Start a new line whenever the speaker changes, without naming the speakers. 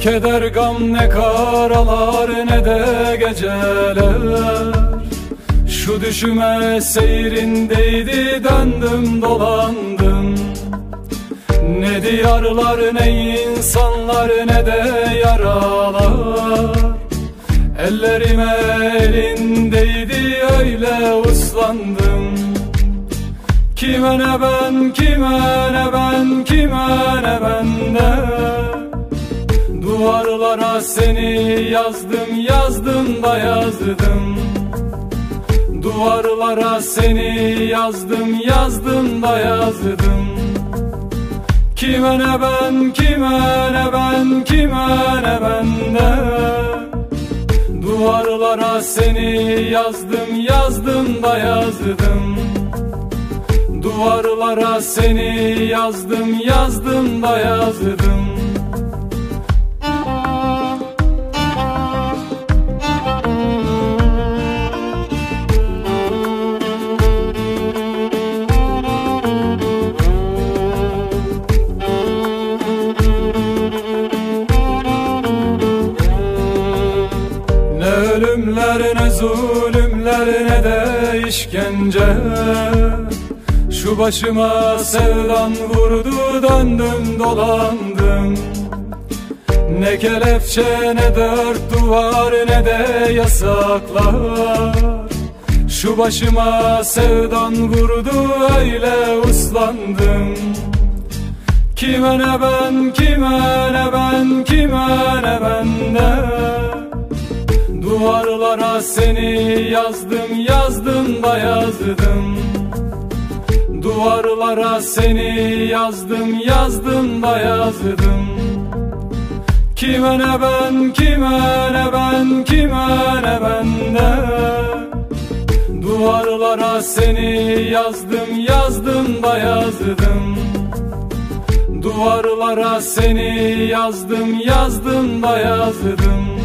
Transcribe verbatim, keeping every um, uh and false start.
keder gam ne karalar ne de geceler. Şu düşüme seyrindeydi döndüm dolandım. Ne diyarlar ne insanlar ne de yaralar. Ellerime elindeydi öyle uslandım. Kime ne ben, kime ne ben, kime ne bende. Duvarlara seni yazdım, yazdım da yazdım. Duvarlara seni yazdım, yazdım da yazdım. Kime ne ben, kime ne ben, kime ne bende. Duvarlara seni yazdım, yazdım da yazdım. Duvarlara seni yazdım, yazdım da yazdım. Ne ölümler ne zulümler ne de işkence. Şu başıma sevdan vurdu döndüm dolandım. Ne kelepçe ne dört duvar ne de yasaklar. Şu başıma sevdan vurdu öyle uslandım. Kime ne ben, kime ne ben, kime ne bende. Duvarlara seni yazdım, yazdım da yazdım. Duvarlara seni yazdım, yazdım da yazdım. Kime ne ben, kime ne ben, kime ne bende. Duvarlara seni yazdım, yazdım da yazdım. Duvarlara seni yazdım, yazdım da yazdım.